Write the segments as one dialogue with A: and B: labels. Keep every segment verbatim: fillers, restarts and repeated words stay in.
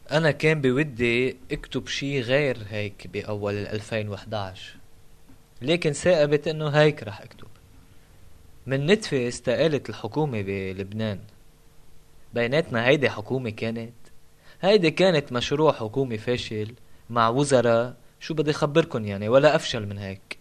A: أنا كان بودي أكتب شي غير هيك بأول الألفين وحداش، لكن ثاقبت إنه هيك رح أكتب. من نتفة استقالت الحكومة بلبنان. بيناتنا هيدي حكومة كانت؟ هيدي كانت مشروع حكومي فاشل مع وزراء، شو بدي خبركن يعني، ولا أفشل من هيك.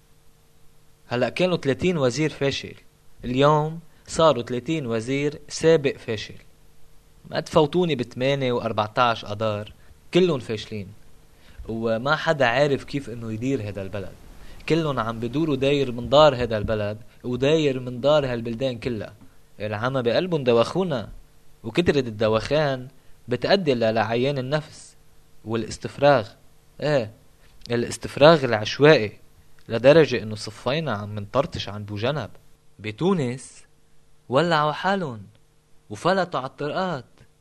A: هلأ كانوا ثلاثين وزير فاشل، اليوم صاروا ثلاثين وزير سابق فاشل. ما تفوتوني بثمانية وأربعتاش أدار، كلهم فاشلين. وما حدا عارف كيف انه يدير هذا البلد. كلهم عم بدوروا داير من دار هذا البلد وداير من دار هالبلدان كلها. العمى بقلبهم دوخونا، وكترة الدوخان بتأدي لعيان النفس والاستفراغ. ايه، الاستفراغ العشوائي، لدرجة انه صفينا عم منطرطش عن بوجنب. بتونس ولعوا حالهم وفلتوا على الطرقات.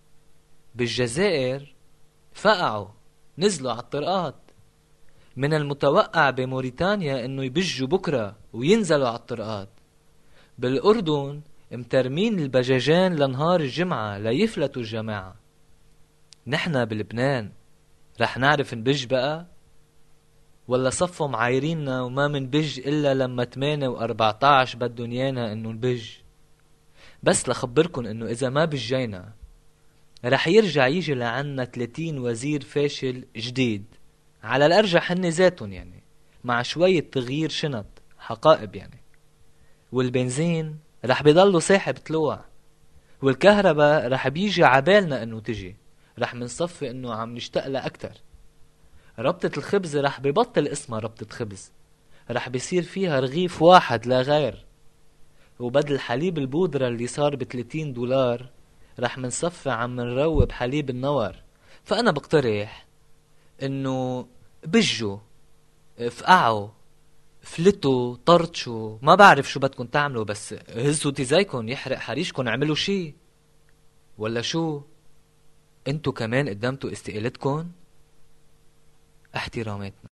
A: بالجزائر فقعوا، نزلوا على الطرقات. من المتوقع بموريتانيا انه يبجوا بكرة وينزلوا على الطرقات. بالأردن مترمين البجاجان لنهار الجمعة ليفلتوا الجماعة. نحنا بلبنان رح نعرف نبج بقى؟ ولا صفوا معايريننا وما منبج إلا لما ثمانية وأربعتاش بدون يانا انه نبج؟ بس لخبركن انه اذا ما بجينا رح يرجع يجي لعنا ثلاثين وزير فاشل جديد، على الأرجح هن ذاتهم يعني، مع شوية تغيير شنط حقائب يعني. والبنزين رح بيضلوا ساحب طلوع، والكهرباء رح بيجي عبالنا انه تجي، رح منصفي انه عم نشتاق لها اكتر. ربطة الخبز رح ببطل اسمها ربطة خبز، رح بيصير فيها رغيف واحد لا غير. وبدل حليب البودرة اللي صار بثلاثين دولار رح منصفي عم نروب حليب النور. فأنا بقترح انه بجوا، فقعوا، فلتوا، طرطشوا، ما بعرف شو بدكن تعملوا، بس هزوا تيزايكن يحرق حريشكن، اعملوا شي. ولا شو؟ انتو كمان قدمتوا استقالتكن؟ احتراماتنا.